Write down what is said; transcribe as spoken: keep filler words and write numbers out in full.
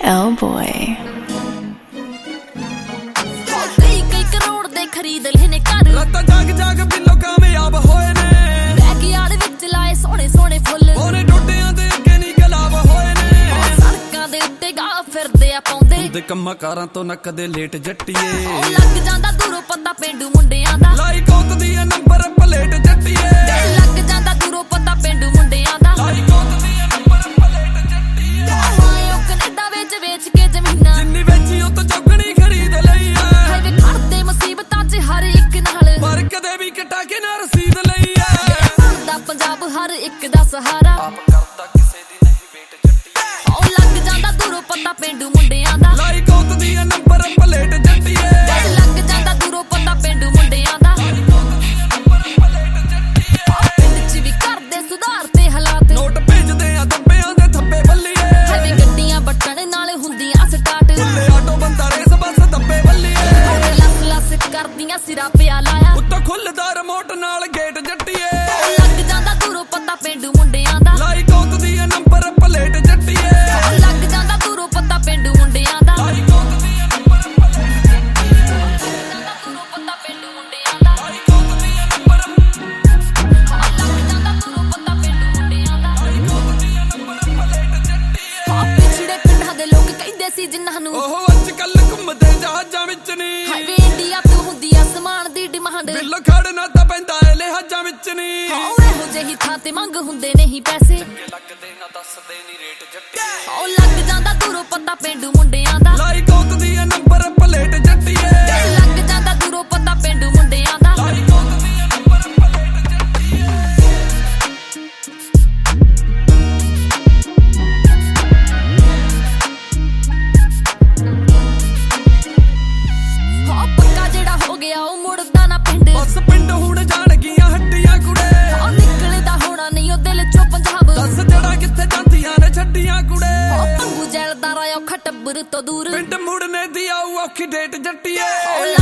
L boy. कई कई करोड़ दे खरीद लेने घर रातां जाग जाग बिल्लो कामयाब होए ने बैकयार्ड विच लाए सोहणे सोहणे फुੱਲ ओने डोडियां दे अगे नी गलाब होए ने सड़कां दे उत्ते गा फिरदे आ पाउंदे ਦੇ ਕੰਮਾਂ ਕਾਰਾਂ ਤੋਂ ਨਾ ਕਦੇ ਲੇਟ ਜੱਟੀਏ ਲੱਗ ਜਾਂਦਾ ਦੂਰੋਂ ਪਤਾ ਪਿੰਡੂ ਮੁੰਡਿਆਂ ਦਾ ਲਾਈ ਕੋਤ ਦੀ ਨੰਬਰ ਪਲੇਟ ਜੱਟੀਏ ਲੱਗ ਜਾਂਦਾ ਦੂਰੋਂ ਪਤਾ ਪਿੰਡੂ ਮੁੰਡਿਆਂ ਦਾ ਲਾਈ ਕੋਤ ਦੀ ਨੰਬਰ ਪਲੇਟ ਜੱਟੀਏ ਆਇਓ ਕੈਨੇਡਾ ਵਿੱਚ ਵੇਚ ਕੇ ਜ਼ਮੀਨਾਂ ਜਿੰਨੀ ਵੇਚੀ ਉਹ ਤੋਂ ਚੌਗਣੀ ਖਰੀਦ ਲਈ ਐ ਹਾਏ ਵੇ ਖੜਦੇ ਮੁਸੀਬਤਾਂ 'ਚ ਹਰ ਇੱਕ ਨਾਲ ਪਰ ਕਦੇ ਵੀ ਕਟਾ ਕੇ ਨਾ ਰਸੀਦ ਲਈ ਐ ਬਣਦਾ ਪੰਜਾਬ ਹਰ ਇੱਕ ਦਾ ਸਹਾਰਾ ਆਪ ਕਰਦਾ ਕਿਸੇ ਦੀ ਨਹੀਂ ਵੇਟ ਜੱਟੀਏ ਉਹ ਲੱਗ ਜਾਂਦਾ ਦੂਰੋਂ ਪਤਾ ਪਿੰਡੂ ਮੁੰਡਿਆਂ ਦਾ ਲਾਈ ਕੋਤ ਦੀ ਨੰਬਰ ਪਲੇਟ ਜੱਟੀਏ ਲੱਗ ਜਾਂਦਾ ਦੂਰੋਂ ਪਤਾ ਪਿੰਡੂ ਮੁੰਡਿਆਂ ਦਾ ਪਿੰਡ 'ਚ ਵੀ ਕਰਦੇ ਸੁਧਾਰ ਤੇ ਹਾਲਾਤ ਨੋਟ ਭੇਜਦੇ ਆ ਦੱਬਿਆਂ ਦੇ ਥੱਬੇ ਬੱਲੀਏ ਹਾਏ ਗੱਡੀਆਂ ਬੱਟਣ ਨਾਲ ਹੁੰਦੀਆਂ ਸਟਾਰਟ ਭੁੱਲੇ ਆਟੋ ਬੰਦਾ ਰੇਸ ਬੱਸ ਦੱਬੇ ਬੱਲੀਏ ਲੱਸ ਲੱਸ ਕਰਦੀਆਂ ਸਿਰਾ ਪਿਆ ਲਾਇਆ ਉੱਤੋਂ ਖੁੱਲਦਾ ਰਿਮੋਟ ਨਾਲ ਗੇਟ ਜੱਟੀਏ ਲੱਗ ਜਾਂਦਾ ਦੂਰੋਂ ਪਤਾ ਪਿੰਡੂ ਮੁੰਡਿਆਂ ਦਾ ਲਾਈ ਕੋਤ ਦੀ ਨੰਬਰ ਪਲੇਟ ਜੱਟੀਏ ਲੱਗ ਜਾਂਦਾ ਦੂਰੋਂ ਪਤਾ ਪਿੰਡੂ ਮੁੰਡਿਆਂ ਦਾ ਲਾਈ ਕੋਤ ਦੀ ਨੰਬਰ ਪਲੇਟ ਜੱਟੀਏ ਦੂਰੋਂ ਪਤਾ ਪਿੰਡੂ ਮੁੰਡਿਆਂ ਦਾ ਲਾਈ ਕੋਤ ਦੀ ਨੰਬਰ ਲੱਗ ਜਾਂਦਾ ਦੂਰੋਂ ਪਤਾ ਪਿੰਡੂ ਮੁੰਡਿਆਂ ਦਾ ਲਾਈ ਕੋਤ ਦੀ ਨੰਬਰ ਪਲੇਟ ਜੱਟੀਏ ਪਿਛੜੇ ਪਿੰਡਾਂ ਦੇ ਲੋਕ ਕਹਿੰਦੇ ਸੀ ਜਿਨ੍ਹਾਂ ਨੂੰ ਉਹ ਅੱਜ ਕੱਲ ਘੁੰਮਦੇ ਜਹਾਜ਼ਾਂ ਵਿੱਚ ਨਹੀਂ ਹਾਏ ਵੇ ਇੰਡੀਆ ਤੋਂ ਹੁੰਦੀ ਆ ਸਮਾਨ ਦੀ ਡਿਮਾਂਡ ਬਿੱਲੋ ਖੜਨਾ ਤਾਂ ਪੈਂਦਾ ਏ ਲਿਹਾਜ਼ਾਂ ਵਿੱਚ ਨਹੀਂ ਉਹ ਇਹੋ ਜਿਹੀ ਥਾਂ ਤੇ ਮੰਗ ਹੁੰਦੇ ਨਹੀਂ ਪੈਸੇ ਲੱਗਦੇ ਨਾ ਦੱਸਦੇ ਨੀ ਰੇਟ ਜੱਟੀਏ ਉਹ ਲੱਗ ਜਾਂਦਾ ਦੂਰੋਂ ਪਤਾ ਪਿੰਡੂ ਮੁੰਡਿਆਂ ਦਾ ਲਾਈ ਕੋਤ ਦੀ ਨੰਬਰ ਪਲੇਟ ਜੱਟੀਏ ਲੱਗ ਜਾਂਦਾ ਦੂਰੋਂ ਪਤਾ ਪਿੰਡੂ ਮੁੰਡਿਆਂ ਦਾ ਲਾਈ ਕੋਤ ਦੀ ਨੰਬਰ ਪਲੇਟ ਜੱਟੀਏ ਉਹ ਪੱਕਾ ਜਿਹੜਾ ਹੋ ਗਿਆ ਉਹ ਮੁੜਦਾ ਨਾ ਪਿੰਡ ਬਸ ਪਿੰਡ ਹੁਣ ਜਾਣ ਗਈਆਂ ਹੱਡੀਆਂ ਕੁੜੇ ਉਹ ਨਿਕਲਦਾ ਹੋਣਾ ਨਹੀਂ ਉਹ ਦਿਲ ਚੋਂ ਪੰਜਾਬ ਦੱਸ ਜੜਾ ਕਿੱਥੇ ਜਾਂਦੀਆਂ ਨੇ ਛੱਡੀਆਂ ਕੁੜੇ ਉਹ ਪੰਗੂ ਜੈਲਦਾਰ ਆਇਆ ਖਟਬਰ ਤੋਂ ਦੂਰ ਪਿੰਡ ਮੁੜਨੇ ਦੀ ਆਊ ਔਖੀ ਡੇਟ ਜੱਟੀਏ ਉਹ